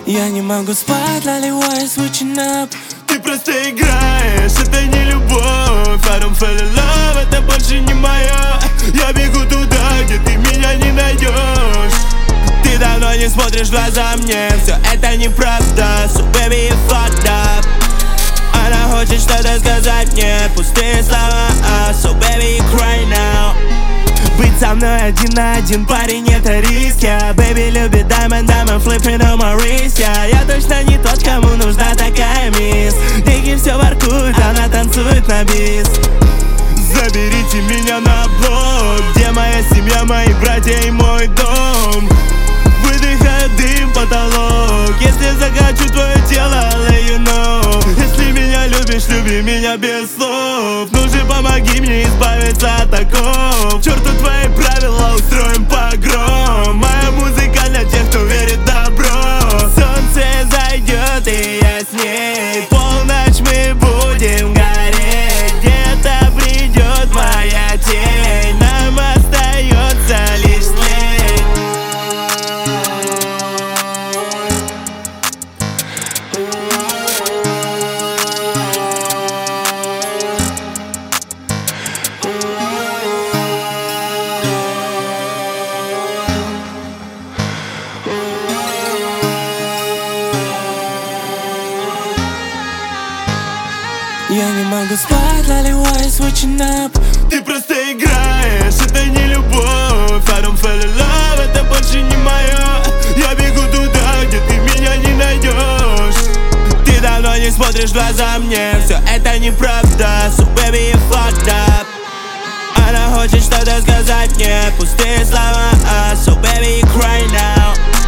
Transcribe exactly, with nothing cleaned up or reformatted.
Я не могу спать, лолевой switching up. Ты просто играешь, это не любовь. I don't fall in love, это больше не мое. Я бегу туда, где ты меня не найдешь. Ты давно не смотришь в глаза мне, все это неправда. So baby you fucked up. Она хочет что-то сказать мне, пустые слова. So baby you cry now. Быть со мной один на один, парень, это риск. Я, baby, любит diamond, diamond, flipping on my wrist. Я, я точно не тот, кому нужна такая мисс. Деньги все воркуют, она танцует на бис. Заберите меня на блок, где моя семья, мои братья и мой дом. Выдыхаю дым, потолок. Если захочу твое тело, I'll let you know. Если меня любишь, люби меня без слов. Ну же помоги мне избавиться от оков. К черту твои правила, устроим погром. Моя музыка для тех, кто верит в добро. Солнце зайдет и я с ней. Полночь мы будем гореть. Где-то придет моя тень. Нам остается лишь тлеть. Я не могу спать, лолевой switching up. Ты просто играешь, это не любовь. I don't fall in love, это больше не мое. Я бегу туда, где ты меня не найдешь. Ты давно не смотришь в глаза мне, все это неправда. So baby you fucked up. Она хочет что-то сказать мне, пустые слова. So baby you cry now.